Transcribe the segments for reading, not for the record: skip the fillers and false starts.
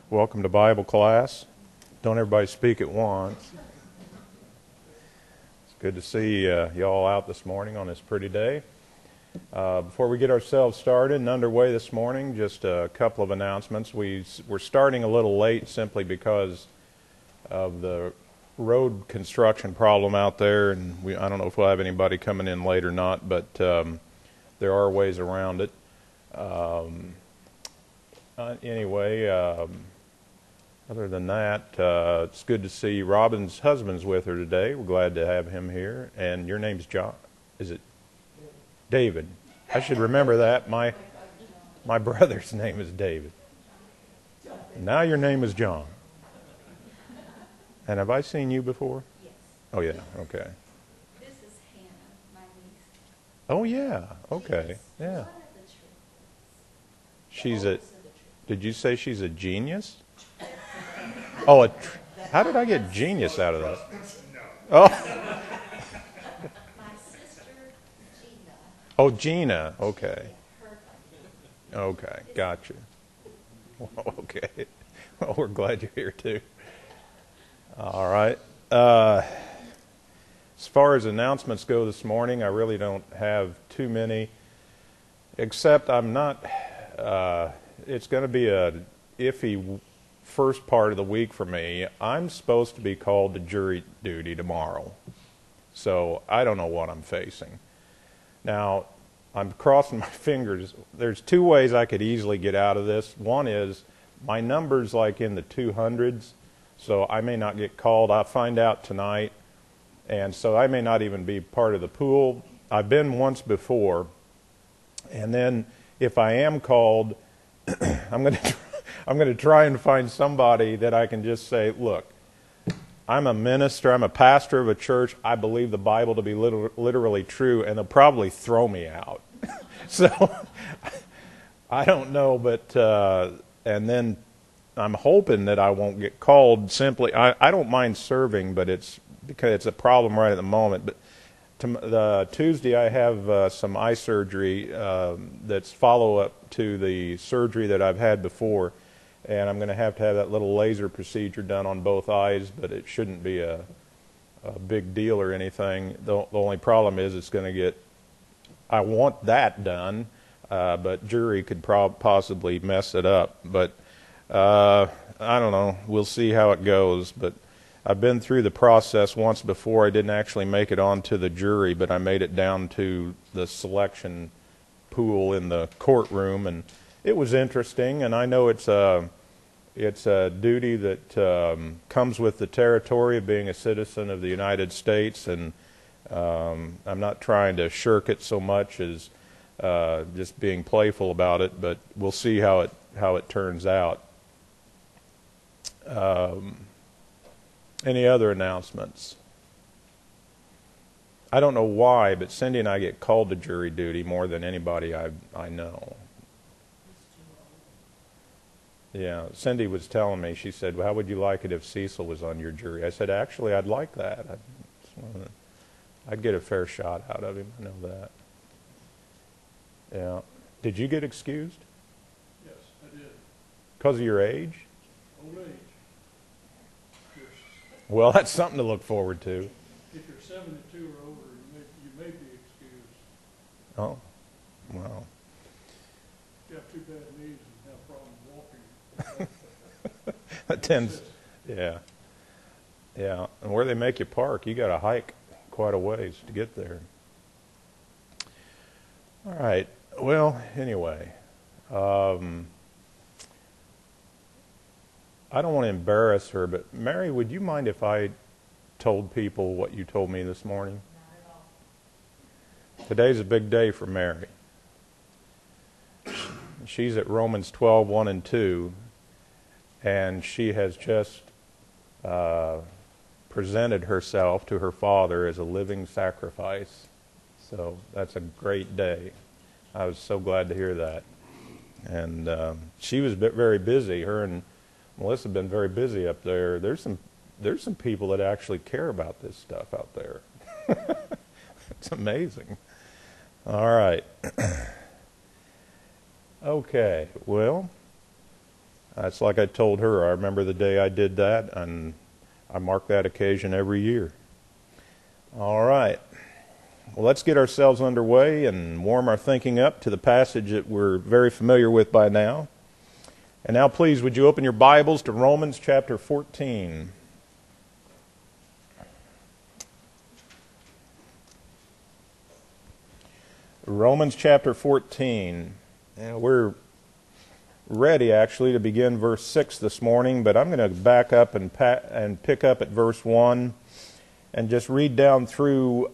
Welcome to Bible class. Don't everybody speak at once. It's good to see you all out this morning on this pretty day. Before we get ourselves started and underway this morning, just a couple of announcements. We're starting a little late simply because of the road construction problem out there, and I don't know if we'll have anybody coming in late or not, but there are ways around it. Other than that, it's good to see Robin's husband's with her today. We're glad to have him here. And your name's John. Is it David? I should remember that. My brother's name is David. Now your name is John. And have I seen you before? Yes. Oh, yeah. Okay. This is Hannah, my niece. Oh, yeah. Okay. Yeah. One of the She's the a. oldest of the triplets. Did you say she's a genius? Oh, how did I get genius out of that? Oh. My sister, Gina. Oh, Gina. Okay. Her Okay. Gotcha. Okay. Well, we're glad you're here too. All right. As far as announcements go this morning, I really don't have too many, except I'm not. It's going to be a iffy first part of the week for me. I'm supposed to be called to jury duty tomorrow, so I don't know what I'm facing. Now, I'm crossing my fingers. There's two ways I could easily get out of this. One is my number's like in the 200s, so I may not get called. I'll find out tonight, and so I may not even be part of the pool. I've been once before, and then if I am called, I'm going to try and find somebody that I can just say, look, I'm a minister, I'm a pastor of a church, I believe the Bible to be literally true, and they'll probably throw me out. So, I don't know, but, and then I'm hoping that I won't get called simply. I don't mind serving, but it's because it's a problem right at the moment. But Tuesday I have some eye surgery that's follow-up to the surgery that I've had before, and I'm going to have that little laser procedure done on both eyes, but it shouldn't be a big deal or anything. The only problem is it's going to get, I want that done, but jury could possibly mess it up. But I don't know. We'll see how it goes, but I've been through the process once before. I didn't actually make it onto the jury, but I made it down to the selection pool in the courtroom, and it was interesting. And I know it's a duty that comes with the territory of being a citizen of the United States, and I'm not trying to shirk it so much as just being playful about it. But we'll see how it turns out. Any other announcements? I don't know why, but Cindy and I get called to jury duty more than anybody I know. Yeah, Cindy was telling me, she said, well, how would you like it if Cecil was on your jury? I said, actually, I'd like that. I'd get a fair shot out of him, I know that. Yeah. Did you get excused? Yes, I did. Because of your age? Old age. Well, that's something to look forward to. If you're 72 or older, you may be excused. Oh, wow. If you have too bad knees and have problems walking. That tends, yeah. Yeah, and where they make you park, you got to hike quite a ways to get there. All right. Well, anyway, I don't want to embarrass her, but Mary, would you mind if I told people what you told me this morning? Not at all. Today's a big day for Mary. She's at Romans 12:1 and 2, and she has just presented herself to her Father as a living sacrifice. So that's a great day. I was so glad to hear that. And she was very busy. Her and Melissa have been very busy up there. There's some people that actually care about this stuff out there. It's amazing. All right. Okay, well, That's like I told her. I remember the day I did that, and I mark that occasion every year. All right. Well, let's get ourselves underway and warm our thinking up to the passage that we're very familiar with by now. And now, please, would you open your Bibles to Romans chapter 14. Romans chapter 14. And we're ready, actually, to begin verse 6 this morning, but I'm going to back up and pick up at verse 1 and just read down through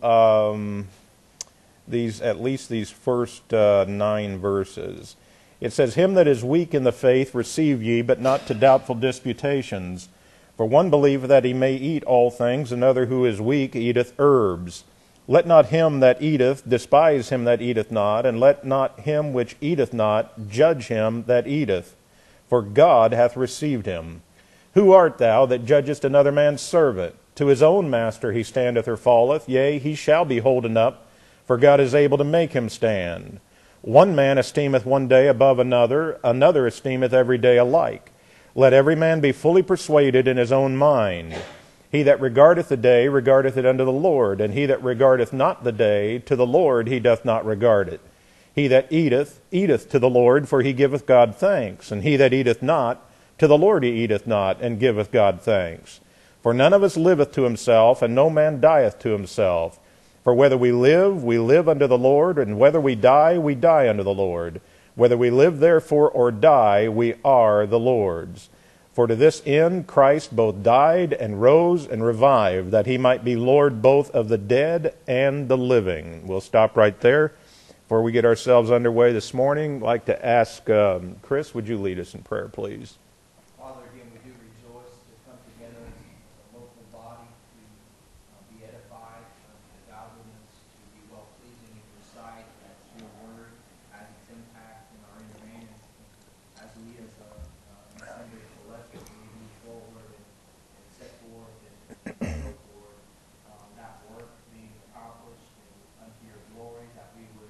at least these first 9 verses. It says, "Him that is weak in the faith receive ye, but not to doubtful disputations. For one believeth that he may eat all things, another who is weak eateth herbs. Let not him that eateth despise him that eateth not, and let not him which eateth not judge him that eateth, for God hath received him. Who art thou that judgest another man's servant? To his own master he standeth or falleth, yea, he shall be holden up, for God is able to make him stand. One man esteemeth one day above another, another esteemeth every day alike. Let every man be fully persuaded in his own mind. He that regardeth the day regardeth it unto the Lord, and he that regardeth not the day, to the Lord he doth not regard it. He that eateth, eateth to the Lord, for he giveth God thanks. And he that eateth not, to the Lord he eateth not, and giveth God thanks. For none of us liveth to himself, and no man dieth to himself. For whether we live unto the Lord, and whether we die unto the Lord. Whether we live therefore or die, we are the Lord's. For to this end Christ both died and rose and revived, that he might be Lord both of the dead and the living." We'll stop right there. Before we get ourselves underway this morning, I'd like to ask Chris, would you lead us in prayer, please? Father, again, we do rejoice to come together as a local body to be edified, to godliness, to be well-pleasing in your sight, as your word has its impact in our inner man. As we as an assembly collectively move forward and set forth and go forward, that work being accomplished and unto your glory, that we would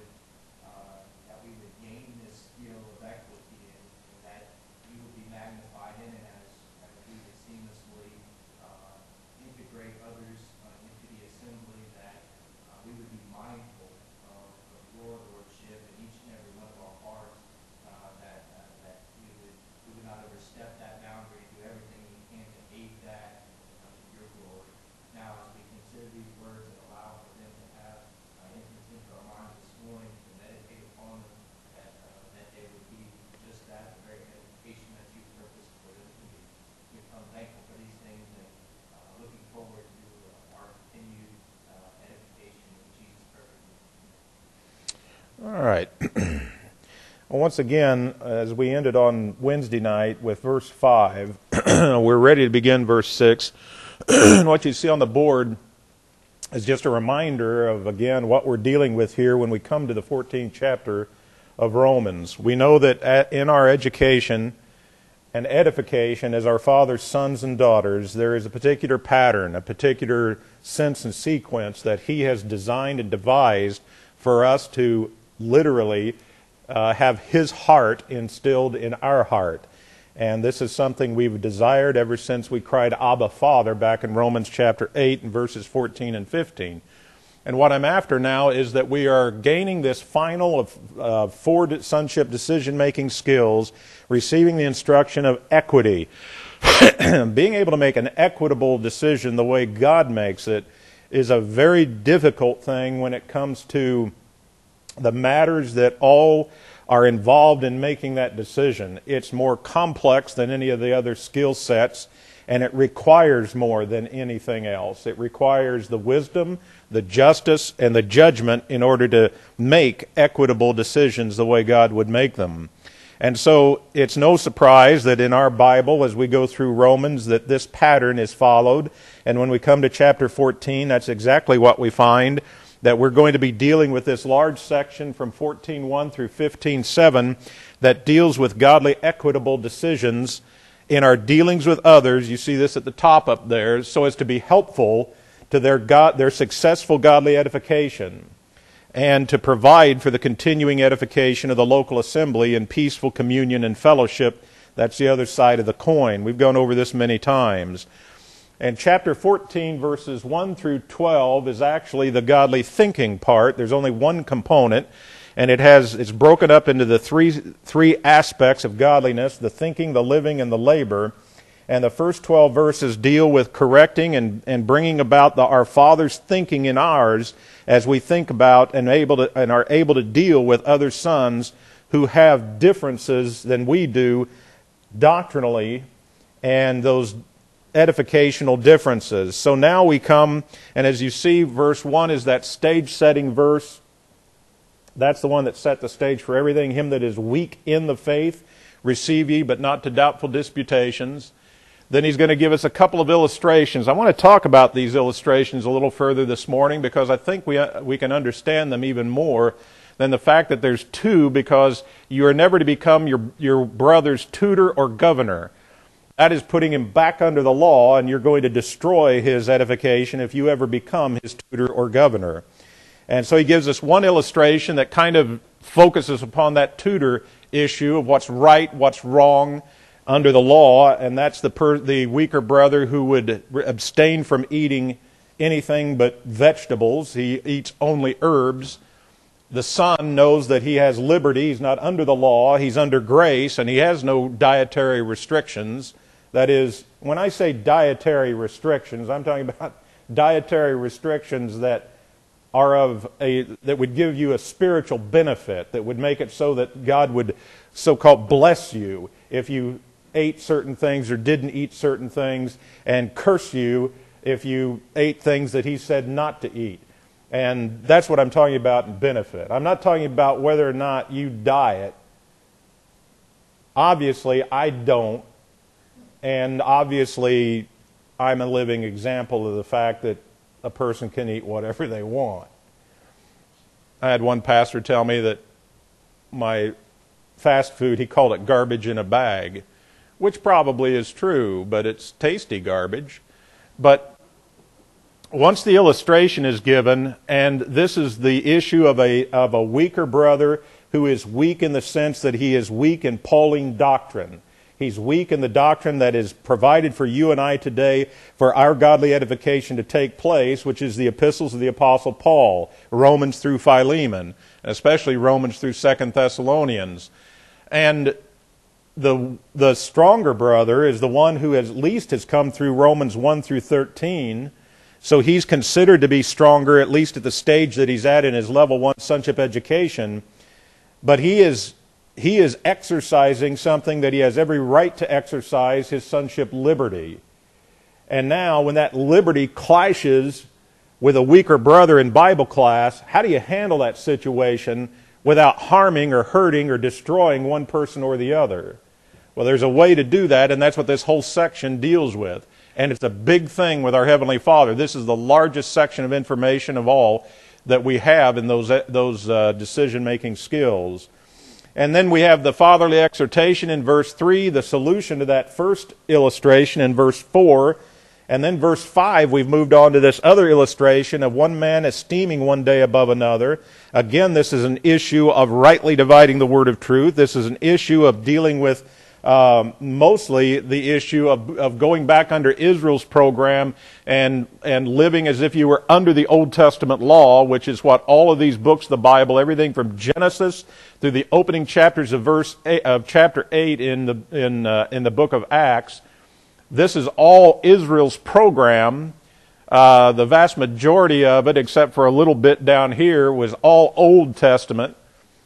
gain this skill of equity, and that you would be magnified in it as we would seamlessly integrate others into the assembly, that we would be mindful of your lordship in each and every one of our hearts, that we would not overstep that boundary, do everything we can to aid that to your glory. Now, as we consider these words and allow for them to have entrance into our minds this morning, to meditate upon them, that they would be just that, the very edification that you purposed for them to be. We become thankful for these things and looking forward to our continued edification in Jesus' perfect name. All right. Well, once again, as we ended on Wednesday night with verse 5, we're ready to begin verse 6. And what you see on the board is just a reminder of, again, what we're dealing with here when we come to the 14th chapter of Romans. We know that in our education and edification as our Father's sons and daughters, there is a particular pattern, a particular sense and sequence that He has designed and devised for us to literally have His heart instilled in our heart. And this is something we've desired ever since we cried, Abba, Father, back in Romans chapter 8 and verses 14 and 15. And what I'm after now is that we are gaining this final of 4 sonship decision-making skills, receiving the instruction of equity. Being able to make an equitable decision the way God makes it is a very difficult thing when it comes to the matters that all are involved in making that decision. It's more complex than any of the other skill sets, and it requires more than anything else. It requires the wisdom, the justice, and the judgment in order to make equitable decisions the way God would make them. And so it's no surprise that in our Bible, as we go through Romans, that this pattern is followed. And when we come to chapter 14, that's exactly what we find, that we're going to be dealing with this large section from 14:1 through 15:7 that deals with godly, equitable decisions in our dealings with others. You see this at the top up there, so as to be helpful to their successful godly edification, and to provide for the continuing edification of the local assembly in peaceful communion and fellowship That's the other side of the coin. We've gone over this many times. And chapter 14, verses 1 through 12 is actually the godly thinking part. There's only one component, and it's broken up into the three aspects of godliness: the thinking, the living, and the labor. And the first 12 verses deal with correcting and bringing about our Father's thinking in ours as we think about and are able to deal with other sons who have differences than we do doctrinally, and those edificational differences. So now we come, and as you see, verse 1 is that stage-setting verse. That's the one that set the stage for everything. Him that is weak in the faith, receive ye, but not to doubtful disputations. Then he's going to give us a couple of illustrations. I want to talk about these illustrations a little further this morning because I think we can understand them even more than the fact that there's two, because you are never to become your brother's tutor or governor. That is putting him back under the law, and you're going to destroy his edification if you ever become his tutor or governor. And so he gives us one illustration that kind of focuses upon that tutor issue of what's right, what's wrong under the law, and that's the weaker brother who would abstain from eating anything but vegetables. He eats only herbs. The son knows that he has liberty. He's not under the law. He's under grace, and he has no dietary restrictions. That is, when I say dietary restrictions, I'm talking about dietary restrictions that that would give you a spiritual benefit, that would make it so that God would so-called bless you if you ate certain things or didn't eat certain things, and curse you if you ate things that he said not to eat. And that's what I'm talking about in benefit. I'm not talking about whether or not you diet. Obviously, I don't. And obviously, I'm a living example of the fact that a person can eat whatever they want. I had one pastor tell me that my fast food, he called it garbage in a bag, which probably is true, but it's tasty garbage. But once the illustration is given, and this is the issue of a weaker brother who is weak in the sense that he is weak in Pauline doctrine. He's weak in the doctrine that is provided for you and I today for our godly edification to take place, which is the epistles of the Apostle Paul, Romans through Philemon, especially Romans through 2 Thessalonians. And the stronger brother is the one who at least has come through Romans 1 through 13, so he's considered to be stronger, at least at the stage that he's at in his level 1 sonship education. But he is exercising something that he has every right to exercise, his sonship liberty. And now, when that liberty clashes with a weaker brother in Bible class, how do you handle that situation without harming or hurting or destroying one person or the other? Well, there's a way to do that, and that's what this whole section deals with. And it's a big thing with our Heavenly Father. This is the largest section of information of all that we have in those decision-making skills. And then we have the fatherly exhortation in verse 3, the solution to that first illustration in verse 4. And then verse 5, we've moved on to this other illustration of one man esteeming one day above another. Again, this is an issue of rightly dividing the word of truth. This is an issue of dealing with mostly the issue of going back under Israel's program and living as if you were under the Old Testament law, which is what all of these books of the Bible, everything from Genesis through the opening chapters of chapter 8 in the book of Acts. This is all Israel's program. The vast majority of it, except for a little bit down here, was all Old Testament.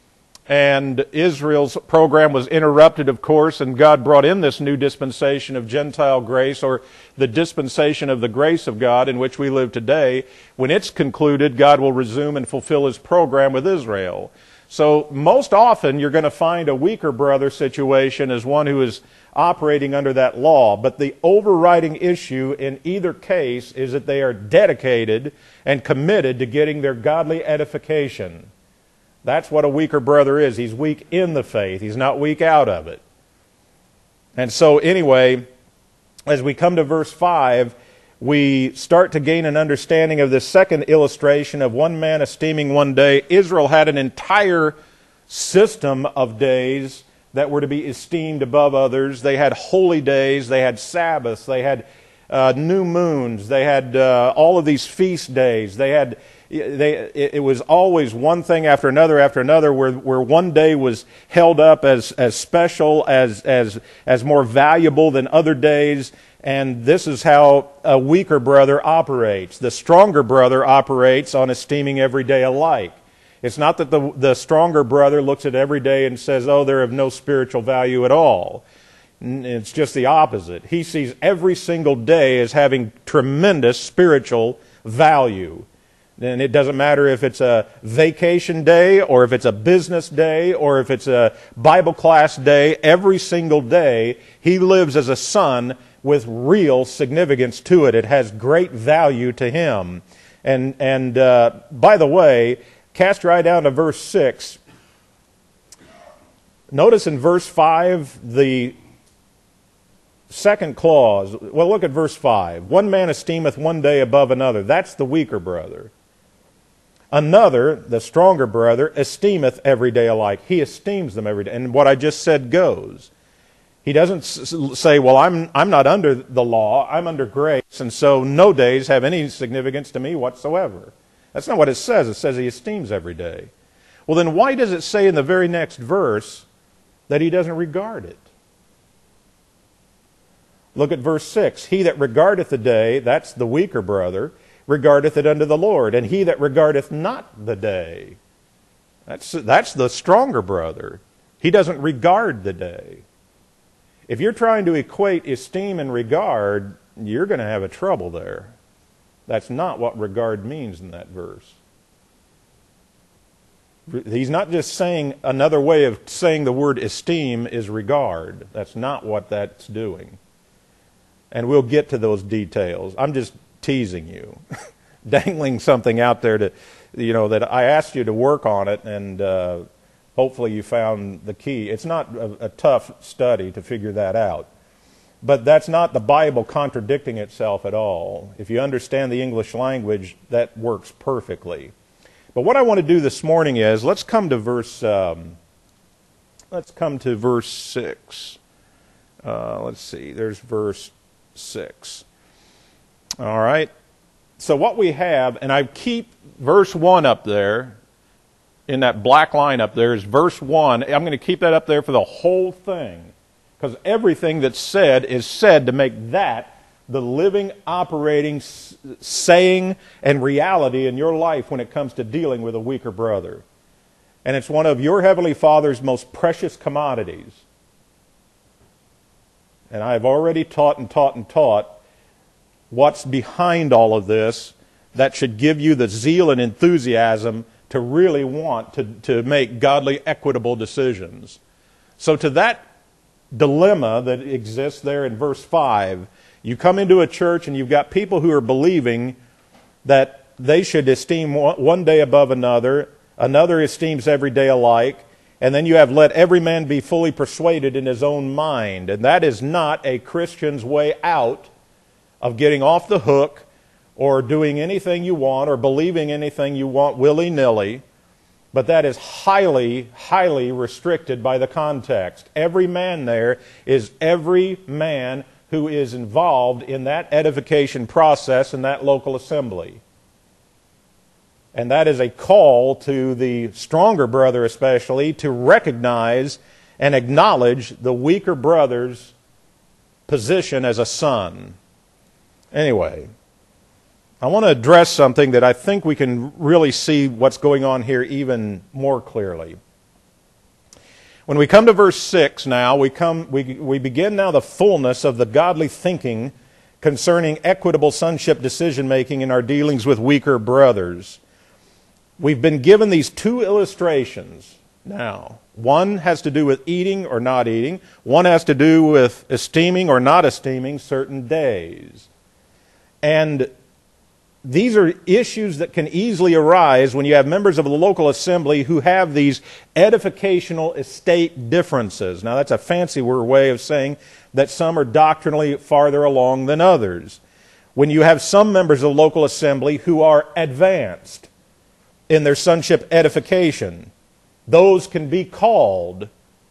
And Israel's program was interrupted, of course, and God brought in this new dispensation of Gentile grace, or the dispensation of the grace of God in which we live today. When it's concluded, God will resume and fulfill His program with Israel. So most often you're going to find a weaker brother situation as one who is operating under that law. But the overriding issue in either case is that they are dedicated and committed to getting their godly edification. That's what a weaker brother is. He's weak in the faith. He's not weak out of it. And so anyway, as we come to verse 5, we start to gain an understanding of this second illustration of one man esteeming one day. Israel had an entire system of days that were to be esteemed above others. They had holy days, they had Sabbaths, they had new moons, they had all of these feast days. It was always one thing after another, where one day was held up as special, as more valuable than other days. And this is how a weaker brother operates. The stronger brother operates on esteeming every day alike. It's not that the stronger brother looks at every day and says, oh, they're of no spiritual value at all. It's just the opposite. He sees every single day as having tremendous spiritual value. And it doesn't matter if it's a vacation day or if it's a business day or if it's a Bible class day. Every single day, he lives as a son with real significance to it. It has great value to him. And by the way, cast your eye down to verse 6. Notice in verse 5, the second clause. Well, look at verse 5. One man esteemeth one day above another. That's the weaker brother. Another, the stronger brother, esteemeth every day alike. He esteems them every day. And what I just said goes. He doesn't say, well, I'm not under the law, I'm under grace, and so no days have any significance to me whatsoever. That's not what it says. It says he esteems every day. Well, then why does it say in the very next verse that he doesn't regard it? Look at verse 6. He that regardeth the day, that's the weaker brother, regardeth it unto the Lord. And he that regardeth not the day, that's the stronger brother. He doesn't regard the day. If you're trying to equate esteem and regard, you're going to have a trouble there. That's not what regard means in that verse. He's not just saying, another way of saying the word esteem is regard. That's not what that's doing. And we'll get to those details. I'm just teasing you, dangling something out there that I asked you to work on it, and hopefully you found the key. It's not a tough study to figure that out. But that's not the Bible contradicting itself at all. If you understand the English language, that works perfectly. But what I want to do this morning is, let's come to verse 6. Let's see, there's verse 6. All right. So what we have, and I keep verse 1 up there, in that black line up there is verse 1. I'm going to keep that up there for the whole thing, because everything that's said is said to make that the living, operating, saying, and reality in your life when it comes to dealing with a weaker brother. And it's one of your Heavenly Father's most precious commodities. And I've already taught what's behind all of this that should give you the zeal and enthusiasm to really want to make godly, equitable decisions. So to that dilemma that exists there in verse 5, you come into a church and you've got people who are believing that they should esteem one day above another, another esteems every day alike, and then you have let every man be fully persuaded in his own mind. And that is not a Christian's way out of getting off the hook or doing anything you want or believing anything you want willy-nilly. But that is highly, highly restricted by the context. Every man there is every man who is involved in that edification process in that local assembly. And that is a call to the stronger brother especially to recognize and acknowledge the weaker brother's position as a son. Anyway, I want to address something that I think we can really see what's going on here even more clearly. When we come to verse 6 now, we begin now the fullness of the godly thinking concerning equitable sonship decision-making in our dealings with weaker brothers. We've been given these two illustrations now. One has to do with eating or not eating. One has to do with esteeming or not esteeming certain days. And these are issues that can easily arise when you have members of the local assembly who have these edificational estate differences. Now, that's a fancy way of saying that some are doctrinally farther along than others. When you have some members of the local assembly who are advanced in their sonship edification, those can be called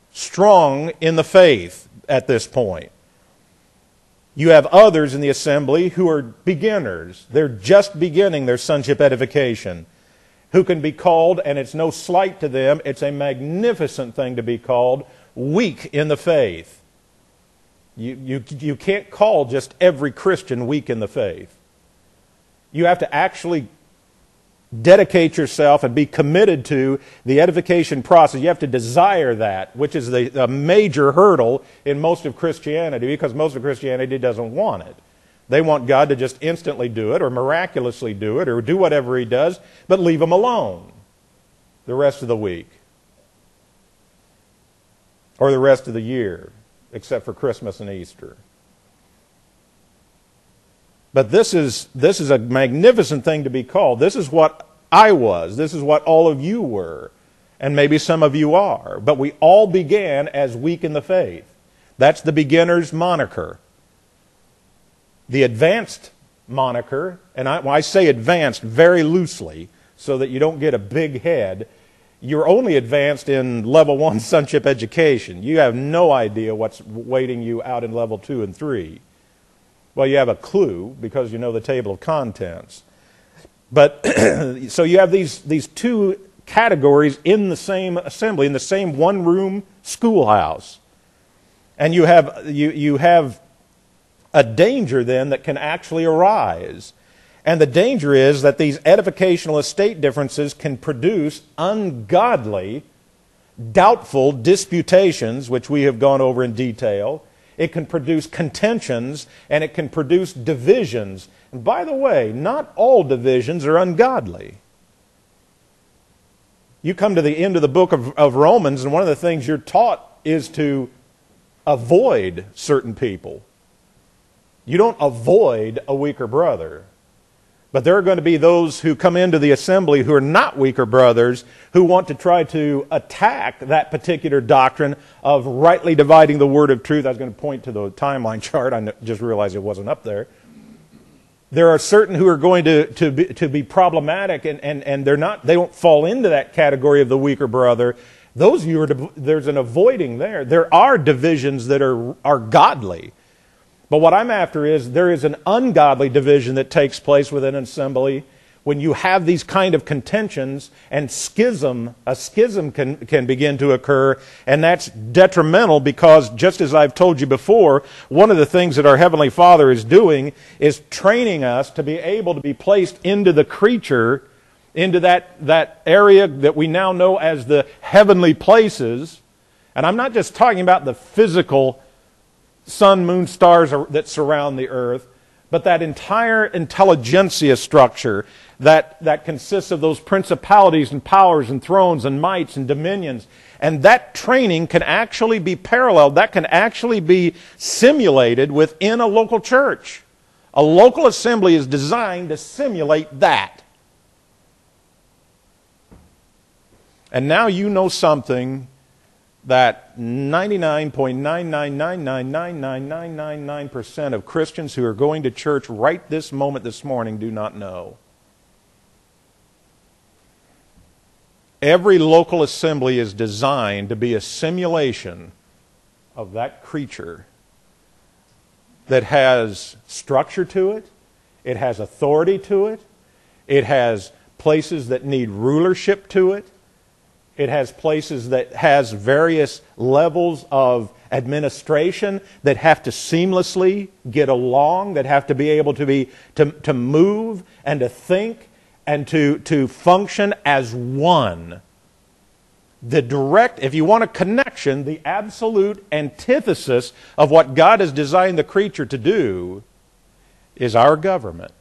strong in the faith at this point. You have others in the assembly who are beginners. They're just beginning their sonship edification, who can be called, and it's no slight to them, it's a magnificent thing to be called, weak in the faith. You can't call just every Christian weak in the faith. You have to actually dedicate yourself and be committed to the edification process. You have to desire that, which is a major hurdle in most of Christianity, because most of Christianity doesn't want it. They want God to just instantly do it or miraculously do it or do whatever He does, but leave them alone the rest of the week or the rest of the year, except for Christmas and Easter. But this is a magnificent thing to be called. This is what I was. This is what all of you were. And maybe some of you are. But we all began as weak in the faith. That's the beginner's moniker. The advanced moniker, and I say advanced very loosely so that you don't get a big head, you're only advanced in level 1 sonship education. You have no idea what's waiting you out in level 2 and 3. Well, you have a clue because you know the table of contents. But so you have these two categories in the same assembly, in the same one-room schoolhouse. And you have a danger then that can actually arise. And the danger is that these edificational estate differences can produce ungodly, doubtful disputations, which we have gone over in detail. It can produce contentions, and it can produce divisions. And by the way, not all divisions are ungodly. You come to the end of the book of Romans, and one of the things you're taught is to avoid certain people. You don't avoid a weaker brother. But there are going to be those who come into the assembly who are not weaker brothers, who want to try to attack that particular doctrine of rightly dividing the word of truth. I was going to point to the timeline chart. I just realized it wasn't up there. There are certain who are going to be problematic, and they don't fall into that category of the weaker brother. Those of you there's an avoiding there. There are divisions that are godly. But what I'm after is there is an ungodly division that takes place within an assembly when you have these kind of contentions, and a schism can begin to occur, and that's detrimental because, just as I've told you before, one of the things that our Heavenly Father is doing is training us to be able to be placed into the creature, into that area that we now know as the heavenly places. And I'm not just talking about the physical sun, moon, stars that surround the earth, but that entire intelligentsia structure that consists of those principalities and powers and thrones and mights and dominions. And that training can actually be paralleled, that can actually be simulated within a local church. A local assembly is designed to simulate that. And now you know something that 99.999999999% of Christians who are going to church right this moment this morning do not know. Every local assembly is designed to be a simulation of that creature that has structure to it, it has authority to it, it has places that need rulership to it, it has places that has various levels of administration that have to seamlessly get along, that have to be able to move and to think and to function as one. If you want a connection, the absolute antithesis of what God has designed the creature to do is our government,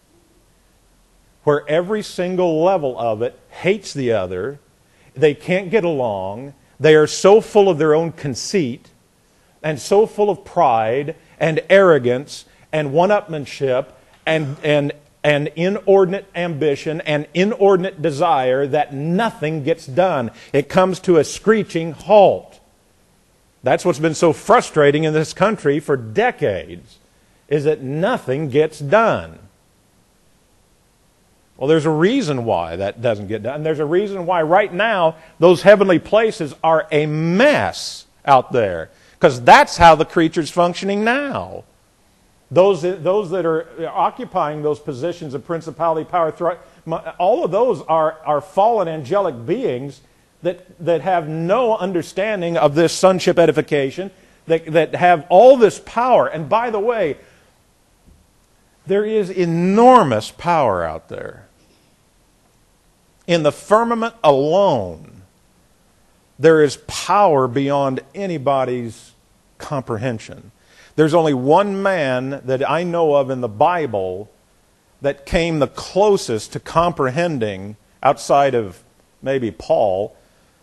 where every single level of it hates the other. They can't get along. They are so full of their own conceit and so full of pride and arrogance and one-upmanship and inordinate ambition and inordinate desire that nothing gets done. It comes to a screeching halt. That's what's been so frustrating in this country for decades, is that nothing gets done. Well, there's a reason why that doesn't get done. There's a reason why right now those heavenly places are a mess out there. Because that's how the creature's functioning now. Those that are occupying those positions of principality, power, all of those are fallen angelic beings that have no understanding of this sonship edification, that have all this power. And by the way, there is enormous power out there. In the firmament alone, there is power beyond anybody's comprehension. There's only one man that I know of in the Bible that came the closest to comprehending, outside of maybe Paul,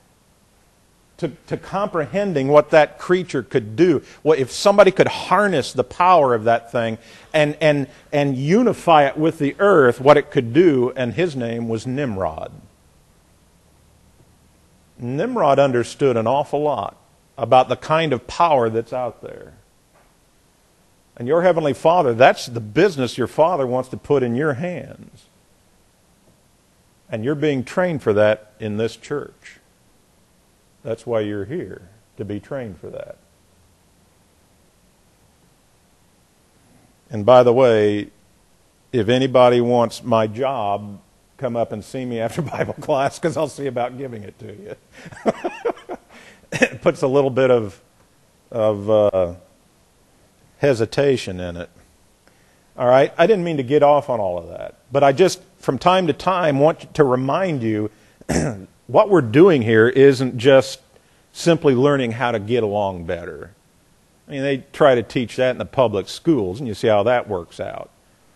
to comprehending what that creature could do. Well, if somebody could harness the power of that thing and unify it with the earth, what it could do, and his name was Nimrod. Nimrod understood an awful lot about the kind of power that's out there. And your Heavenly Father, that's the business your Father wants to put in your hands. And you're being trained for that in this church. That's why you're here, to be trained for that. And by the way, if anybody wants my job, come up and see me after Bible class, because I'll see about giving it to you. It puts a little bit of hesitation in it. All right? I didn't mean to get off on all of that. But I just, from time to time, want to remind you what we're doing here isn't just simply learning how to get along better. I mean, they try to teach that in the public schools, and you see how that works out.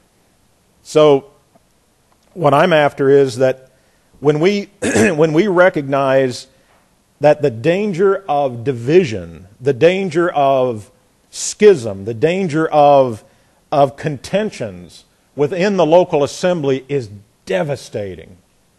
So what I'm after is that when we recognize that the danger of division, the danger of schism, the danger of contentions within the local assembly is devastating.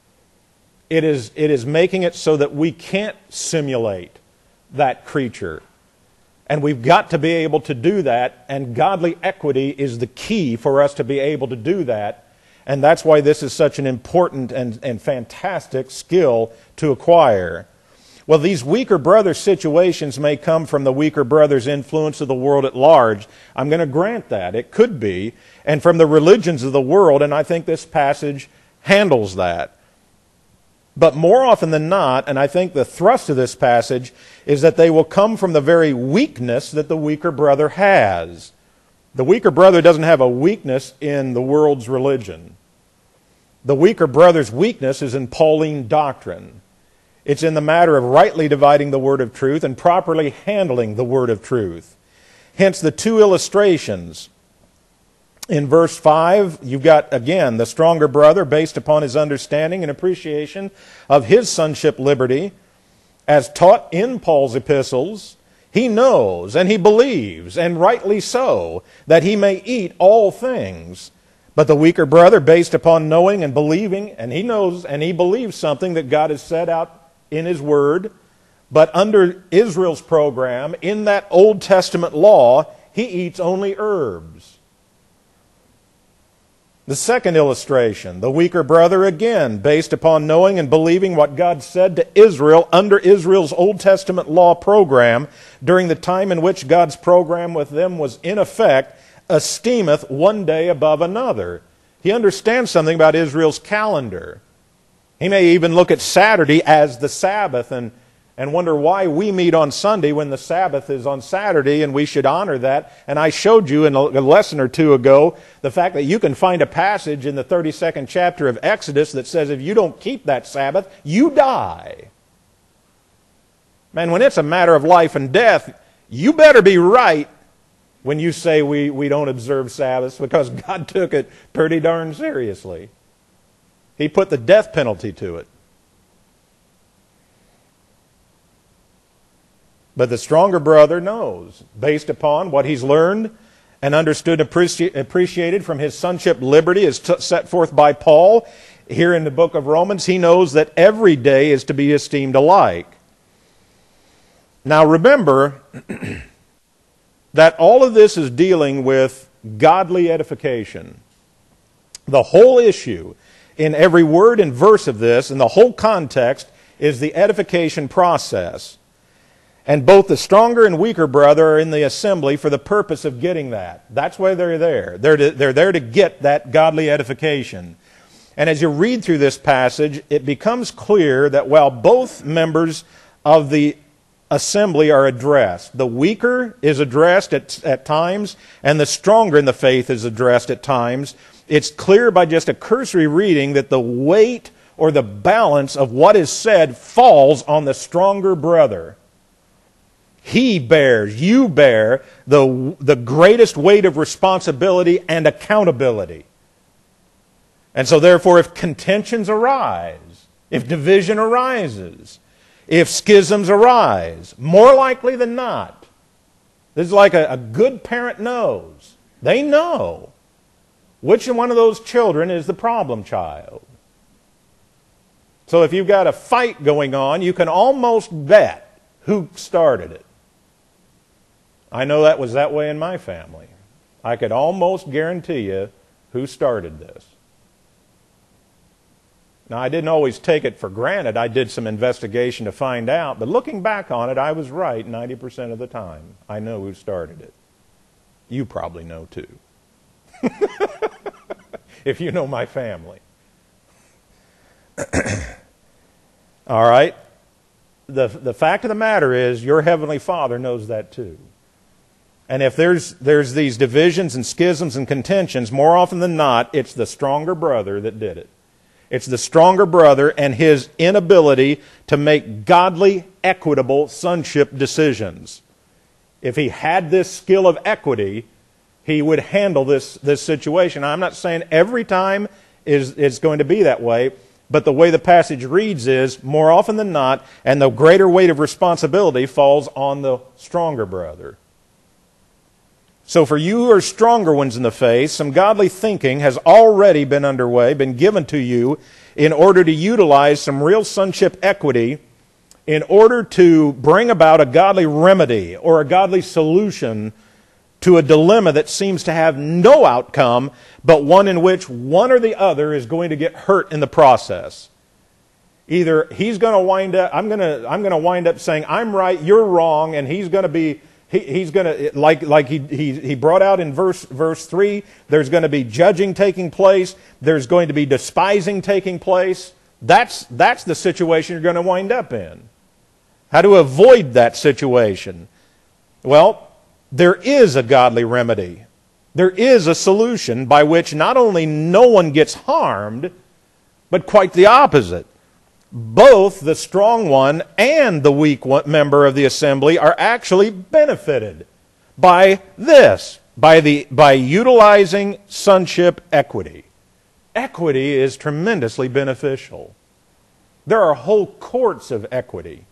It is making it so that we can't simulate that creature. And we've got to be able to do that, and godly equity is the key for us to be able to do that. And that's why this is such an important and fantastic skill to acquire. Well, these weaker brother situations may come from the weaker brother's influence of the world at large. I'm going to grant that. It could be. And from the religions of the world, and I think this passage handles that. But more often than not, and I think the thrust of this passage, is that they will come from the very weakness that the weaker brother has. The weaker brother doesn't have a weakness in the world's religion. The weaker brother's weakness is in Pauline doctrine. It's in the matter of rightly dividing the word of truth and properly handling the word of truth. Hence the two illustrations. In verse 5, you've got, again, the stronger brother based upon his understanding and appreciation of his sonship liberty, as taught in Paul's epistles. He knows and he believes, and rightly so, that he may eat all things. But the weaker brother, based upon knowing and believing, and he knows and he believes something that God has set out in his word, but under Israel's program, in that Old Testament law, he eats only herbs. The second illustration, the weaker brother, again, based upon knowing and believing what God said to Israel under Israel's Old Testament law program during the time in which God's program with them was in effect, esteemeth one day above another. He understands something about Israel's calendar. He may even look at Saturday as the Sabbath and wonder why we meet on Sunday when the Sabbath is on Saturday, and we should honor that. And I showed you in a lesson or two ago the fact that you can find a passage in the 32nd chapter of Exodus that says if you don't keep that Sabbath, you die. Man, when it's a matter of life and death, you better be right when you say we don't observe Sabbaths, because God took it pretty darn seriously. He put the death penalty to it. But the stronger brother knows, based upon what he's learned and understood and appreciated from his sonship liberty as set forth by Paul here in the book of Romans, he knows that every day is to be esteemed alike. Now remember that all of this is dealing with godly edification. The whole issue in every word and verse of this, and the whole context is the edification process. And both the stronger and weaker brother are in the assembly for the purpose of getting that. That's why they're there. They're there to get that godly edification. And as you read through this passage, it becomes clear that while both members of the assembly are addressed, the weaker is addressed at times, and the stronger in the faith is addressed at times, it's clear by just a cursory reading that the weight or the balance of what is said falls on the stronger brother. He bears, you bear, the greatest weight of responsibility and accountability. And so therefore, if contentions arise, if division arises, if schisms arise, more likely than not, this is like a good parent knows. They know which one of those children is the problem child. So if you've got a fight going on, you can almost bet who started it. I know that was that way in my family. I could almost guarantee you who started this. Now, I didn't always take it for granted. I did some investigation to find out. But looking back on it, I was right 90% of the time. I know who started it. You probably know too. If you know my family. All right? The fact of the matter is, your Heavenly Father knows that too. And if there's these divisions and schisms and contentions, more often than not, it's the stronger brother that did it. It's the stronger brother and his inability to make godly, equitable sonship decisions. If he had this skill of equity, he would handle this situation. I'm not saying every time is going to be that way, but the way the passage reads is, more often than not, and the greater weight of responsibility falls on the stronger brother. So for you who are stronger ones in the faith, some godly thinking has already been underway, been given to you in order to utilize some real sonship equity in order to bring about a godly remedy or a godly solution to a dilemma that seems to have no outcome, but one in which one or the other is going to get hurt in the process. Either he's going to wind up, I'm going to wind up saying, I'm right, you're wrong, and he's going to be, he's going to, like he brought out in verse 3, there's going to be judging taking place, there's going to be despising taking place. That's the situation you're going to wind up in. How to avoid that situation? Well, there is a godly remedy. There is a solution by which not only no one gets harmed, but quite the opposite. Both the strong one and the weak member of the assembly are actually benefited by this, by utilizing sonship equity. Equity is tremendously beneficial. There are whole courts of equity.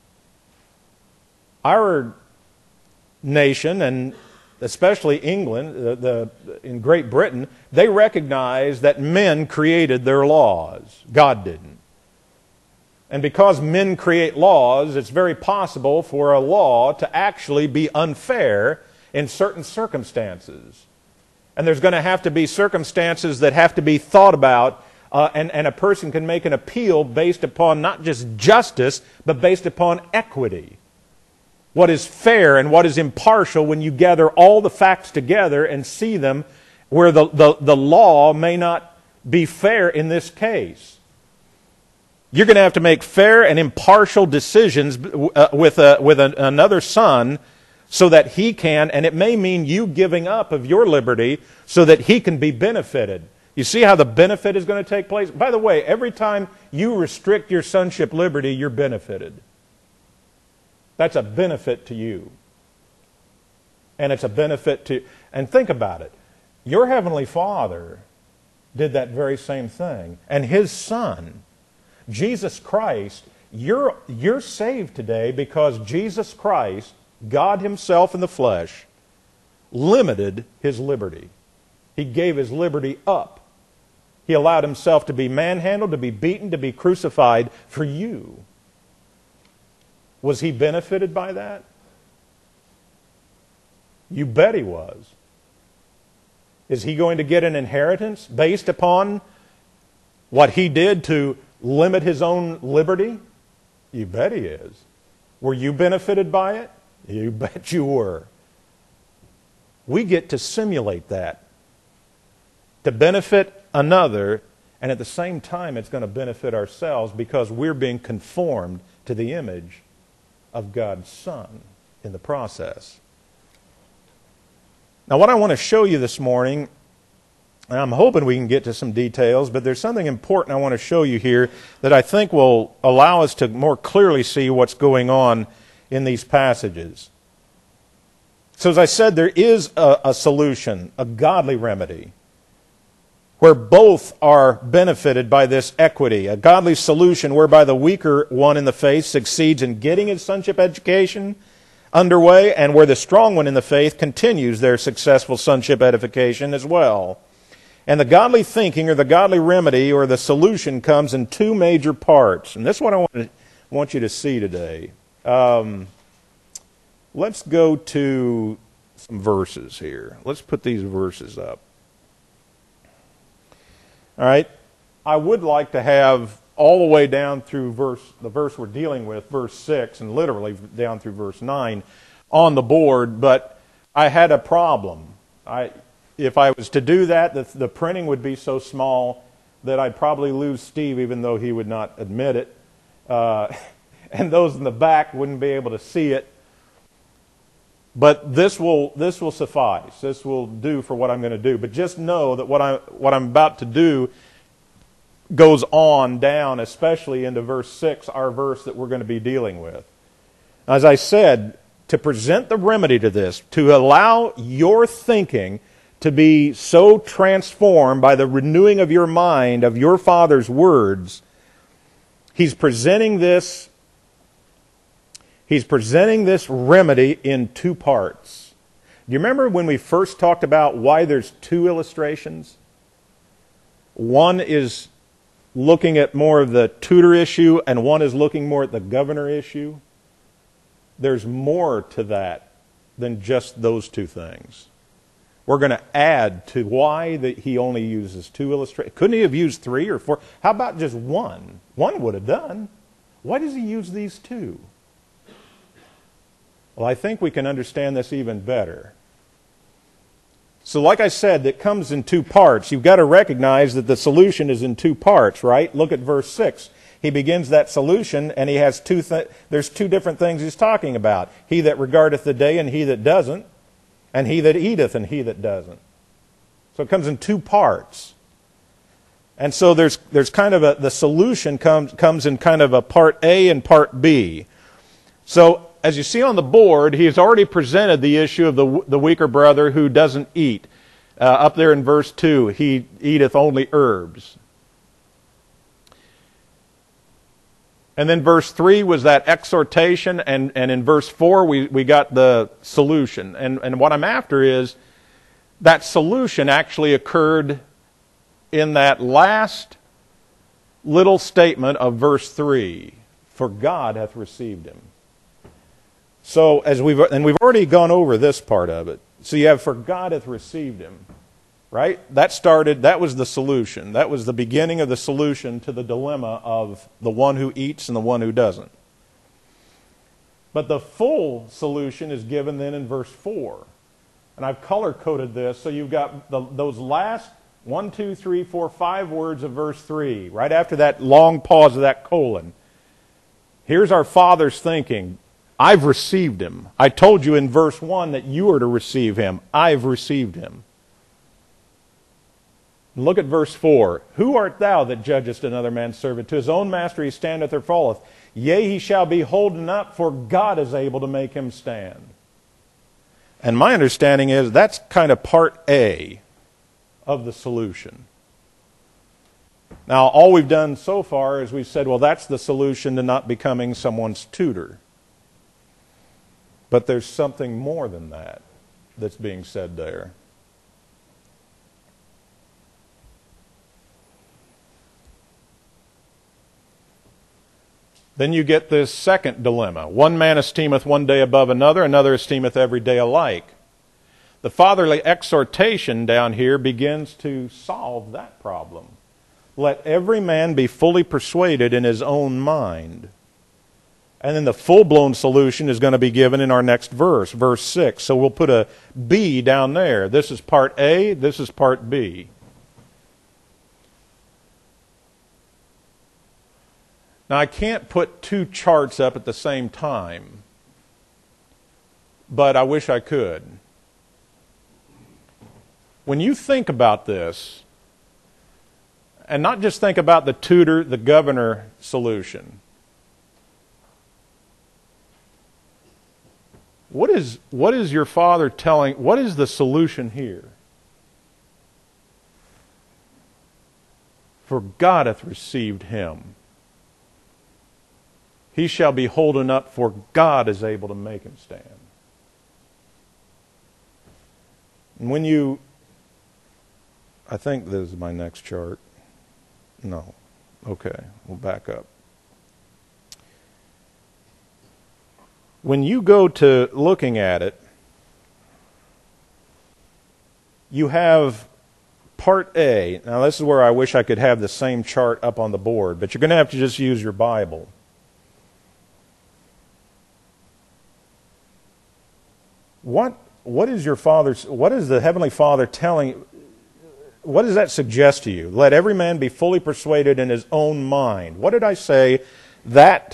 Our nation, and especially England, in Great Britain, they recognize that men created their laws. God didn't. And because men create laws, it's very possible for a law to actually be unfair in certain circumstances. And there's going to have to be circumstances that have to be thought about, and a person can make an appeal based upon not just justice, but based upon equity. What is fair and what is impartial when you gather all the facts together and see them where the law may not be fair in this case. You're going to have to make fair and impartial decisions with another son so that he can, and it may mean you giving up of your liberty so that he can be benefited. You see how the benefit is going to take place? By the way, every time you restrict your sonship liberty, you're benefited. That's a benefit to you. And it's a benefit to... And think about it. Your Heavenly Father did that very same thing. And His Son, Jesus Christ, you're saved today because Jesus Christ, God Himself in the flesh, limited His liberty. He gave His liberty up. He allowed Himself to be manhandled, to be beaten, to be crucified for you. Was He benefited by that? You bet He was. Is He going to get an inheritance based upon what he did to limit his own liberty? You bet he is. Were you benefited by it? You bet you were. We get to simulate that, to benefit another, and at the same time it's going to benefit ourselves because we're being conformed to the image of God's Son in the process. Now, what I want to show you this morning, and I'm hoping we can get to some details, but there's something important I want to show you here that I think will allow us to more clearly see what's going on in these passages. So as I said, there is a solution, a godly remedy, where both are benefited by this equity, a godly solution whereby the weaker one in the faith succeeds in getting his sonship education underway, and where the strong one in the faith continues their successful sonship edification as well. And the godly thinking, or the godly remedy, or the solution comes in two major parts. And this is what I want you to see today. Let's go to some verses here. Let's put these verses up. All right. I would like to have all the way down through the verse we're dealing with, verse 6, and literally down through verse 9 on the board, but I had a problem. If I was to do that, the printing would be so small that I'd probably lose Steve, even though he would not admit it. And those in the back wouldn't be able to see it. But this will suffice. This will do for what I'm going to do. But just know that what I'm about to do goes on down, especially into verse 6, our verse that we're going to be dealing with. As I said, to present the remedy to this, to allow your thinking to be so transformed by the renewing of your mind, of your Father's words, He's presenting this remedy in two parts. Do you remember when we first talked about why there's two illustrations? One is looking at more of the tutor issue, and one is looking more at the governor issue. There's more to that than just those two things. We're going to add to why that he only uses two illustrations. Couldn't he have used 3 or 4? How about just one? One would have done. Why does he use these two? Well, I think we can understand this even better. So like I said, it comes in two parts. You've got to recognize that the solution is in two parts, right? Look at verse 6. He begins that solution, and he has there's two different things he's talking about. He that regardeth the day and he that doesn't, and he that eateth and he that doesn't. So it comes in two parts. And so there's kind of the solution comes in kind of a part A and part B. So as you see on the board, he has already presented the issue of the weaker brother who doesn't eat. Up there in verse 2, he eateth only herbs. And then verse 3 was that exhortation, and in verse 4 we got the solution. And what I'm after is that solution actually occurred in that last little statement of verse 3. For God hath received him. So we've already gone over this part of it. So you have for God hath received him. Right? That was the solution. That was the beginning of the solution to the dilemma of the one who eats and the one who doesn't. But the full solution is given then in verse 4. And I've color-coded this, so you've got those last 1, 2, 3, 4, 5 words of verse 3, right after that long pause of that colon. Here's our Father's thinking. I've received him. I told you in verse 1 that you are to receive him. I've received him. Look at verse 4. Who art thou that judgest another man's servant? To his own master he standeth or falleth. Yea, he shall be holden up, for God is able to make him stand. And my understanding is that's kind of part A of the solution. Now, all we've done so far is we've said, well, that's the solution to not becoming someone's tutor. But there's something more than that that's being said there. Then you get this second dilemma. One man esteemeth one day above another, another esteemeth every day alike. The fatherly exhortation down here begins to solve that problem. let every man be fully persuaded in his own mind. And then the full-blown solution is going to be given in our next verse, verse 6. So we'll put a B down there. This is part A, this is part B. Now, I can't put two charts up at the same time, but I wish I could. When you think about this, and not just think about the tutor, the governor solution, what is your Father telling, what is the solution here? For God hath received him. He shall be holden up, for God is able to make him stand. And when you, I think this is my next chart. No. Okay, we'll back up. When you go to looking at it, you have part A. Now, this is where I wish I could have the same chart up on the board, but you're going to have to just use your Bible. What is your Father's, what is the Heavenly Father telling, what does that suggest to you? Let every man be fully persuaded in his own mind. What did I say? That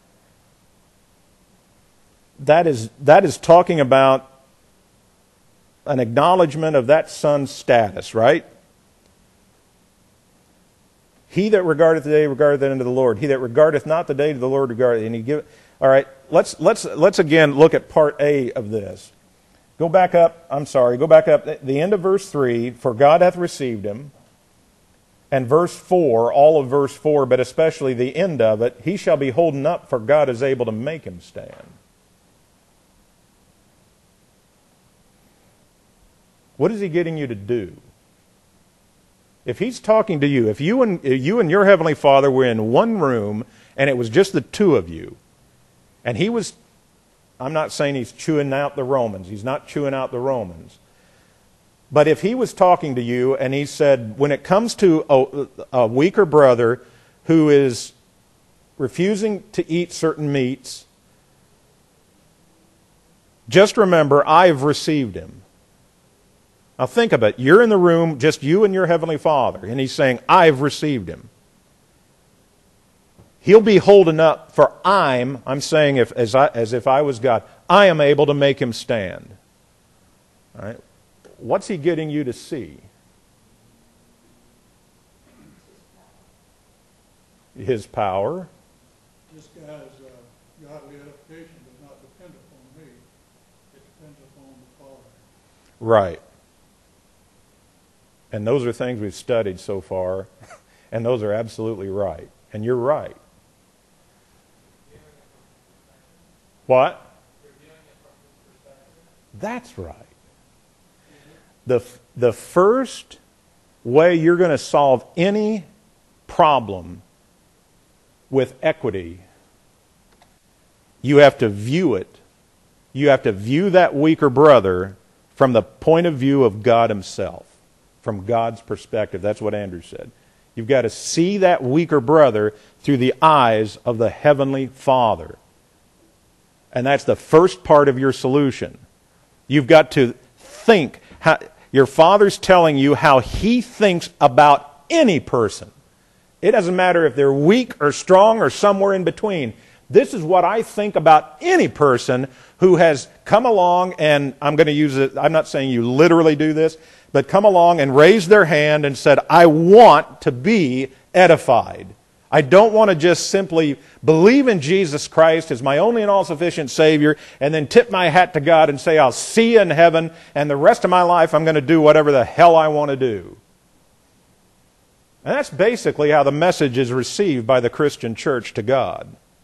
is talking about an acknowledgement of that son's status, right? He that regardeth the day regardeth it unto the Lord. He that regardeth not the day to the Lord regardeth. And he give. All right. Let's again look at part A of this. Go back up. Go back up. The end of verse 3. For God hath received him. And verse 4, all of verse 4, but especially the end of it. He shall be holden up, for God is able to make him stand. What is he getting you to do? If he's talking to you, if you and your Heavenly Father were in one room and it was just the two of you, and he was, I'm not saying he's chewing out the Romans. He's not chewing out the Romans. But if he was talking to you and he said, when it comes to a weaker brother who is refusing to eat certain meats, just remember, I've received him. Now think of it. You're in the room, just you and your Heavenly Father, and he's saying, I've received him. He'll be holding up, for I'm saying as if I was God, I am able to make him stand. All right? What's he getting you to see? His power. This guy's godly edification does not depend upon me. It depends upon the Father. Right. And those are things we've studied so far, and those are absolutely right. And you're right. What? That's right. The first way you're going to solve any problem with equity, you have to view it. You have to view that weaker brother from the point of view of God himself, from God's perspective. That's what Andrew said. You've got to see that weaker brother through the eyes of the Heavenly Father. And that's the first part of your solution. You've got to think. Your Father's telling you how He thinks about any person. It doesn't matter if they're weak or strong or somewhere in between. This is what I think about any person who has come along, and I'm going to use it, I'm not saying you literally do this, but come along and raised their hand and said, I want to be edified. I don't want to just simply believe in Jesus Christ as my only and all-sufficient Savior and then tip my hat to God and say, I'll see you in heaven, and the rest of my life I'm going to do whatever the hell I want to do. And that's basically how the message is received by the Christian church to God.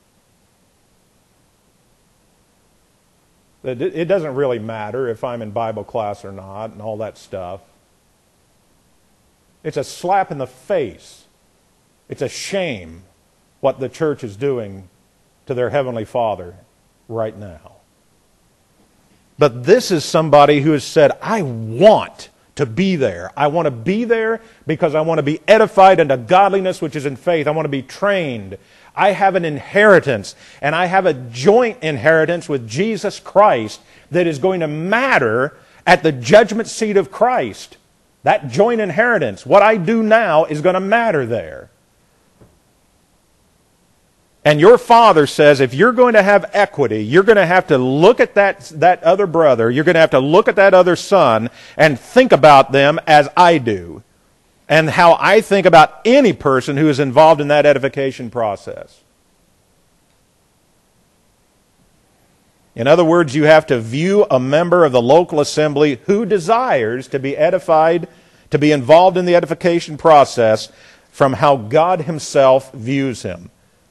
It doesn't really matter if I'm in Bible class or not and all that stuff. It's a slap in the face. It's a shame what the church is doing to their Heavenly Father right now. But this is somebody who has said, I want to be there. I want to be there because I want to be edified unto godliness which is in faith. I want to be trained. I have an inheritance, and I have a joint inheritance with Jesus Christ that is going to matter at the judgment seat of Christ. That joint inheritance, what I do now, is going to matter there. And your Father says if you're going to have equity, you're going to have to look at that other brother, you're going to have to look at that other son and think about them as I do. And how I think about any person who is involved in that edification process. In other words, you have to view a member of the local assembly who desires to be edified, to be involved in the edification process from how God Himself views him.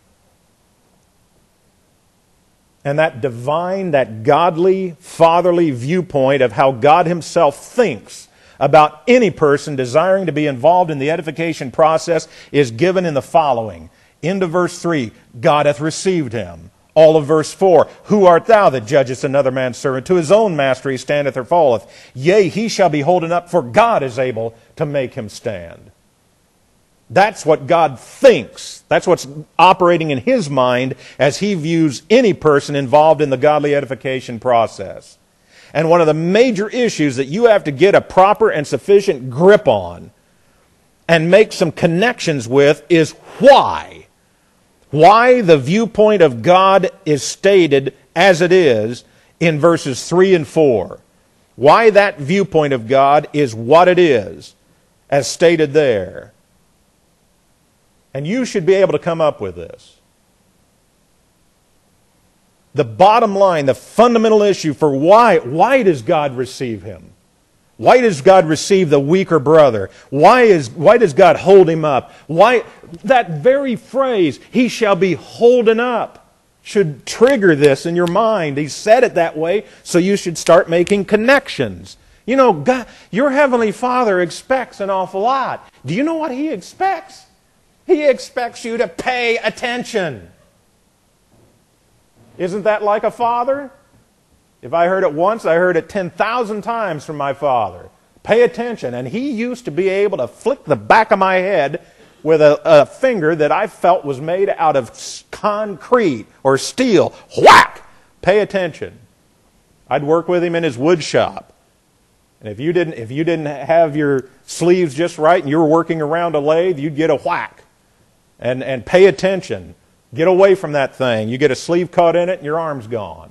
And that divine, that godly, fatherly viewpoint of how God Himself thinks about any person desiring to be involved in the edification process is given in the following. Into verse 3, God hath received him. All of verse 4, who art thou that judgest another man's servant? To his own master he standeth or falleth. Yea, he shall be holden up, for God is able to make him stand. That's what God thinks. That's what's operating in His mind as He views any person involved in the godly edification process. And one of the major issues that you have to get a proper and sufficient grip on and make some connections with is why. Why the viewpoint of God is stated as it is in verses 3 and 4. Why that viewpoint of God is what it is, as stated there. And you should be able to come up with this. The bottom line, the fundamental issue for why does God receive him? Why does God receive the weaker brother? Why does God hold him up? Why that very phrase, he shall be holden up, should trigger this in your mind. He said it that way, so you should start making connections. You know, God, your Heavenly Father expects an awful lot. Do you know what He expects? He expects you to pay attention. Isn't that like a father? If I heard it once, I heard it 10,000 times from my father. Pay attention. And he used to be able to flick the back of my head with a finger that I felt was made out of concrete or steel. Whack! Pay attention. I'd work with him in his wood shop. And if you didn't have your sleeves just right and you were working around a lathe, you'd get a whack. And pay attention. Get away from that thing. You get a sleeve caught in it and your arm's gone.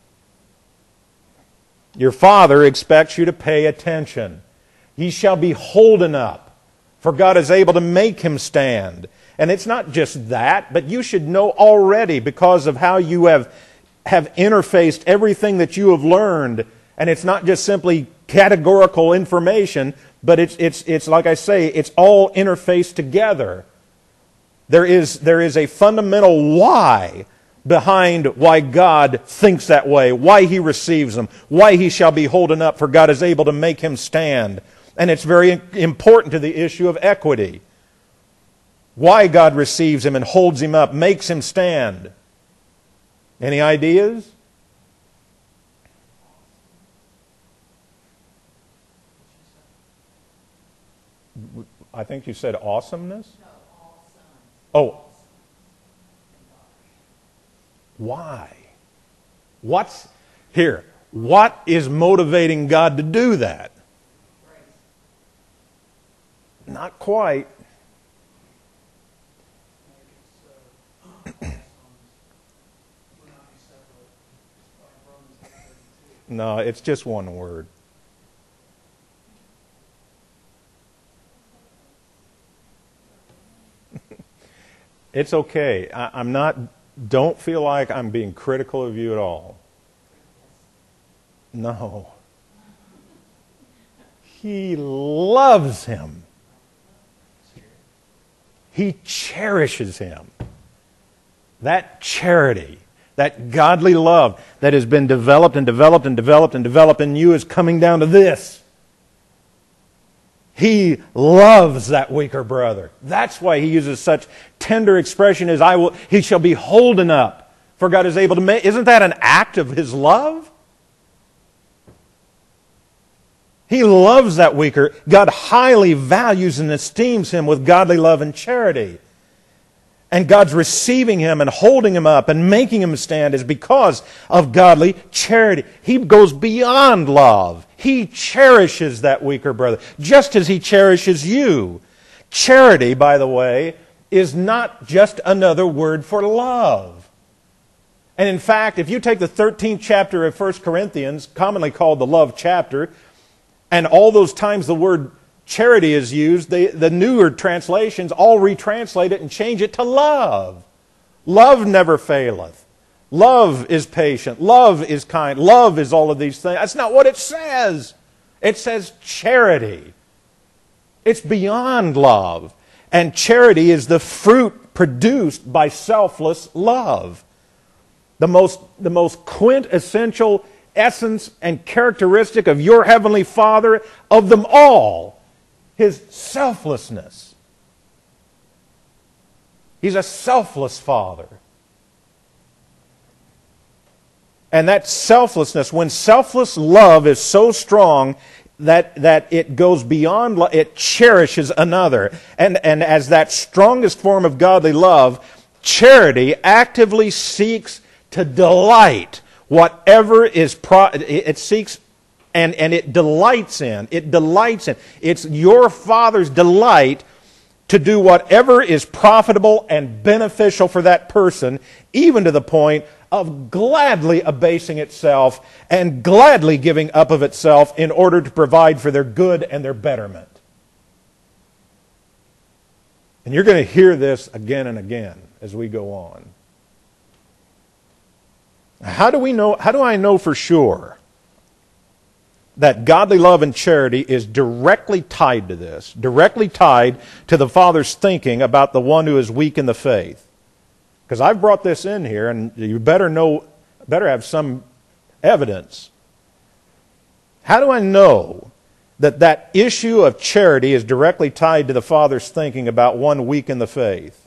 Your Father expects you to pay attention. He shall be holden up, for God is able to make him stand. And it's not just that, but you should know already because of how you have interfaced everything that you have learned. And it's not just simply categorical information, but it's like I say, it's all interfaced together. There is a fundamental why behind why God thinks that way, why He receives them, why He shall be holden up, for God is able to make him stand. And it's very important to the issue of equity. Why God receives him and holds him up, makes him stand. Any ideas? I think you said awesomeness? Oh. Why? What is motivating God to do that? Not quite. No, it's just one word. It's okay. Don't feel like I'm being critical of you at all. No. He loves him. He cherishes him. That charity, that godly love that has been developed and developed and developed and developed in you is coming down to this. He loves that weaker brother. That's why he uses such tender expression as he shall be holden up, for God is able to make. Isn't that an act of his love? He loves that weaker. God highly values and esteems him with godly love and charity. And God's receiving him and holding him up and making him stand is because of godly charity. He goes beyond love. He cherishes that weaker brother, just as he cherishes you. Charity, by the way, is not just another word for love. And in fact, if you take the 13th chapter of 1 Corinthians, commonly called the love chapter, and all those times the word charity is used, the newer translations all retranslate it and change it to love. Love never faileth. Love is patient. Love is kind. Love is all of these things. That's not what it says. It says charity. It's beyond love. And charity is the fruit produced by selfless love. The most quintessential essence and characteristic of your Heavenly Father, of them all, His selflessness. He's a selfless Father. And that selflessness, when selfless love is so strong that it goes beyond love, it cherishes another. And as that strongest form of godly love, charity actively seeks to delight whatever is it seeks and it delights in. It delights in. It's your Father's delight to do whatever is profitable and beneficial for that person, even to the point of gladly abasing itself and gladly giving up of itself in order to provide for their good and their betterment. And you're going to hear this again and again as we go on. How do I know for sure that godly love and charity is directly tied to this, directly tied to the Father's thinking about the one who is weak in the faith? Because I've brought this in here, and you better have some evidence. How do I know that issue of charity is directly tied to the Father's thinking about one weak in the faith?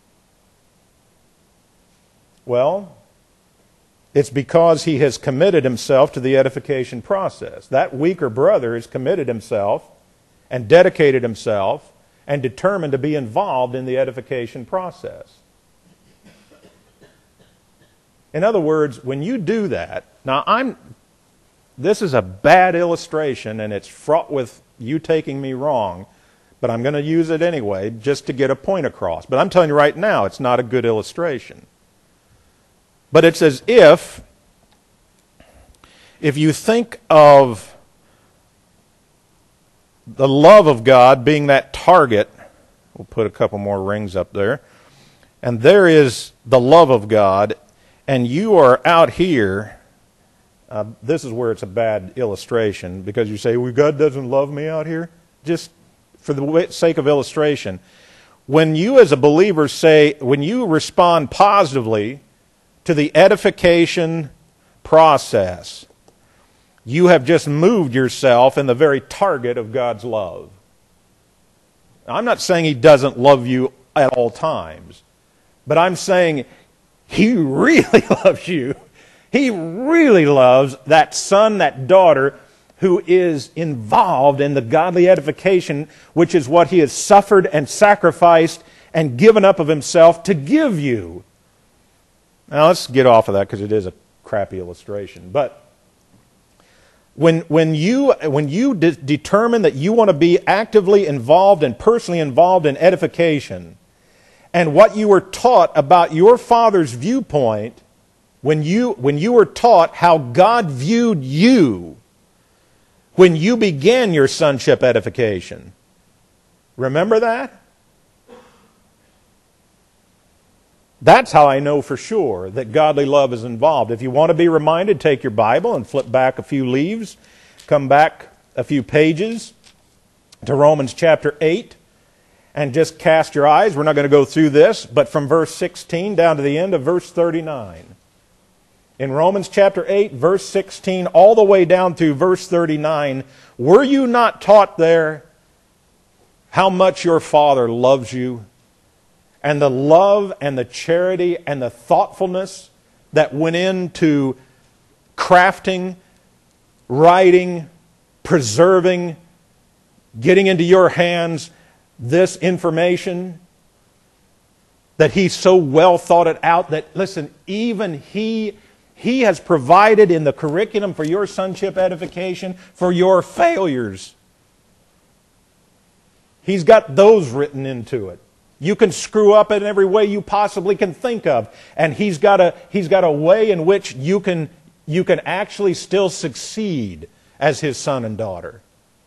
Well, it's because he has committed himself to the edification process. That weaker brother has committed himself and dedicated himself and determined to be involved in the edification process. In other words, when you do that, now this is a bad illustration and it's fraught with you taking me wrong, but I'm going to use it anyway just to get a point across. But I'm telling you right now, it's not a good illustration. But it's as if you think of the love of God being that target, we'll put a couple more rings up there, and there is the love of God, and you are out here. This is where it's a bad illustration, because you say, well, God doesn't love me out here. Just for the sake of illustration, when you as a believer when you respond positively to the edification process, you have just moved yourself in the very target of God's love. Now, I'm not saying He doesn't love you at all times, but I'm saying He really loves you. He really loves that son, that daughter who is involved in the godly edification, which is what He has suffered and sacrificed and given up of Himself to give you. Now let's get off of that because it is a crappy illustration. But when you determine that you want to be actively involved and personally involved in edification, and what you were taught about your Father's viewpoint, when you were taught how God viewed you when you began your sonship edification, remember that? That's how I know for sure that godly love is involved. If you want to be reminded, take your Bible and flip back a few leaves. Come back a few pages to Romans chapter 8 and just cast your eyes. We're not going to go through this, but from verse 16 down to the end of verse 39. In Romans chapter 8, verse 16, all the way down to verse 39, were you not taught there how much your Father loves you? And the love and the charity and the thoughtfulness that went into crafting, writing, preserving, getting into your hands this information, that He so well thought it out that, listen, even He has provided in the curriculum for your sonship edification for your failures. He's got those written into it. You can screw up in every way you possibly can think of, and He's got a way in which you can actually still succeed as His son and daughter.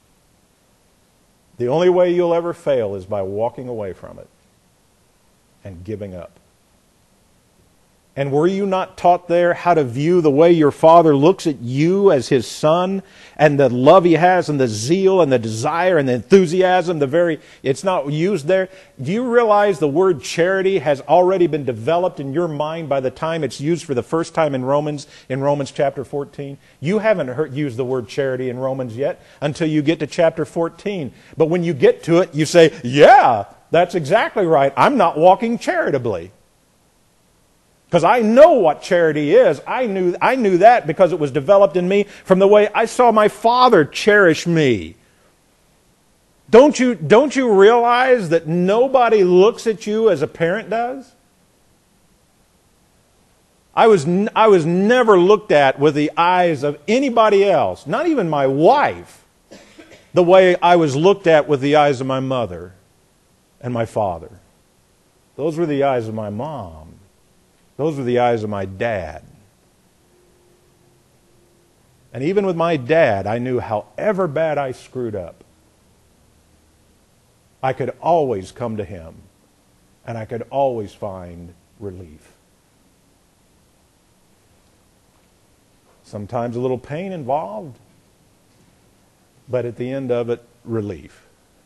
The only way you'll ever fail is by walking away from it and giving up. And were you not taught there how to view the way your Father looks at you as His son, and the love He has, and the zeal, and the desire, and the enthusiasm, it's not used there? Do you realize the word charity has already been developed in your mind by the time it's used for the first time in Romans chapter 14? You haven't used the word charity in Romans yet until you get to chapter 14. But when you get to it, you say, yeah, that's exactly right. I'm not walking charitably. Because I know what charity is. I knew that because it was developed in me from the way I saw my Father cherish me. Don't you realize that nobody looks at you as a parent does? I was never looked at with the eyes of anybody else, not even my wife, the way I was looked at with the eyes of my mother and my father. Those were the eyes of my mom. Those were the eyes of my dad. And even with my dad, I knew however bad I screwed up, I could always come to him, and I could always find relief. Sometimes a little pain involved, but at the end of it, relief.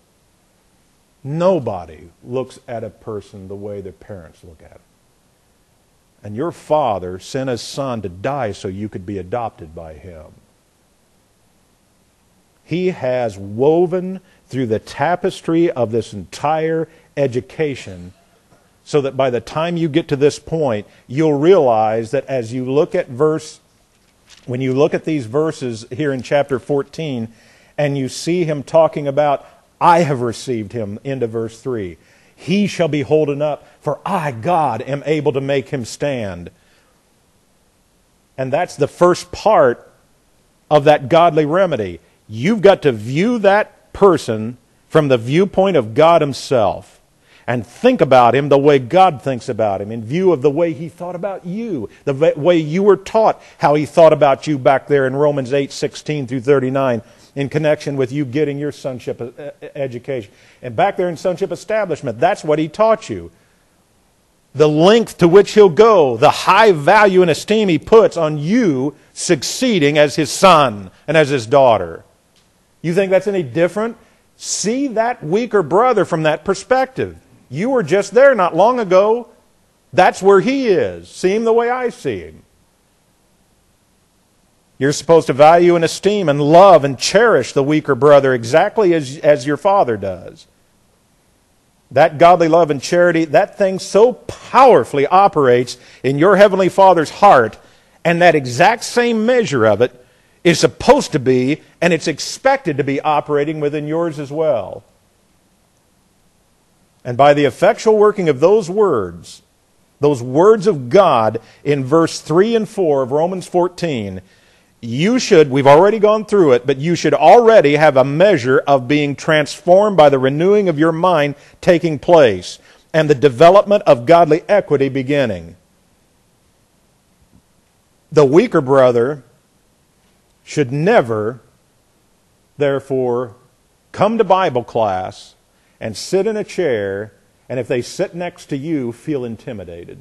Nobody looks at a person the way their parents look at them. And your Father sent His Son to die so you could be adopted by Him. He has woven through the tapestry of this entire education so that by the time you get to this point, you'll realize that as you look at when you look at these verses here in chapter 14, and you see Him talking about, I have received Him, into verse 3. He shall be holden up, for I, God, am able to make him stand. And that's the first part of that godly remedy. You've got to view that person from the viewpoint of God Himself and think about him the way God thinks about him, in view of the way He thought about you, the way you were taught how He thought about you back there in Romans 8:16 through 39. In connection with you getting your sonship education. And back there in sonship establishment, that's what He taught you. The length to which He'll go, the high value and esteem He puts on you succeeding as His son and as His daughter. You think that's any different? See that weaker brother from that perspective. You were just there not long ago. That's where he is. See him the way I see him. You're supposed to value and esteem and love and cherish the weaker brother exactly as your Father does. That godly love and charity, that thing so powerfully operates in your Heavenly Father's heart, and that exact same measure of it is supposed to be, and it's expected to be operating within yours as well. And by the effectual working of those words of God in verse 3 and 4 of Romans 14, we've already gone through it, but you should already have a measure of being transformed by the renewing of your mind taking place and the development of godly equity beginning. The weaker brother should never, therefore, come to Bible class and sit in a chair, and if they sit next to you, feel intimidated.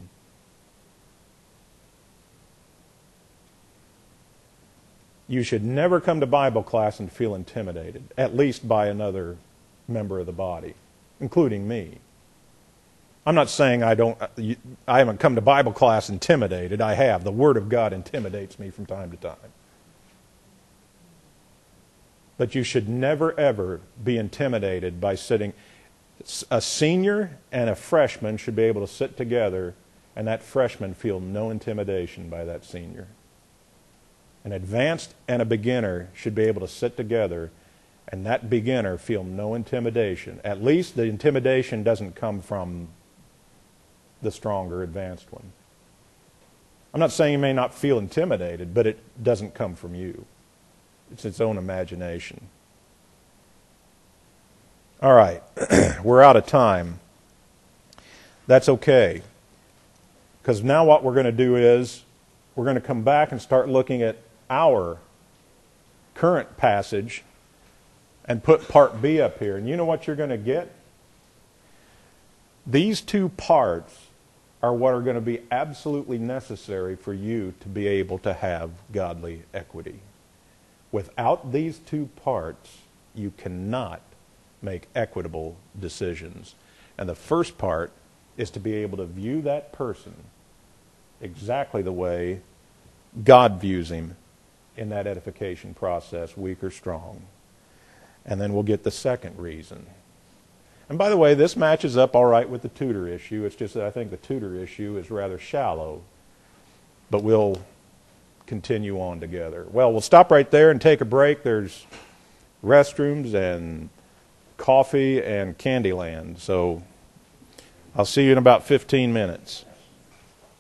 You should never come to Bible class and feel intimidated, at least by another member of the body, including me. I'm not saying I haven't come to Bible class intimidated. I have. The Word of God intimidates me from time to time. But you should never, ever be intimidated by sitting. A senior and a freshman should be able to sit together, and that freshman feel no intimidation by that senior. An advanced and a beginner should be able to sit together and that beginner feel no intimidation. At least the intimidation doesn't come from the stronger, advanced one. I'm not saying you may not feel intimidated, but it doesn't come from you. It's its own imagination. All right, we're out of time. That's okay. Because now what we're going to do is we're going to come back and start looking at our current passage and put part B up here. And you know what you're going to get? These two parts are what are going to be absolutely necessary for you to be able to have godly equity. Without these two parts, you cannot make equitable decisions. And the first part is to be able to view that person exactly the way God views him in that edification process, weak or strong. And then we'll get the second reason. And by the way, this matches up all right with the tutor issue. It's just that I think the tutor issue is rather shallow. But we'll continue on together. Well, we'll stop right there and take a break. There's restrooms and coffee and Candyland. So I'll see you in about 15 minutes.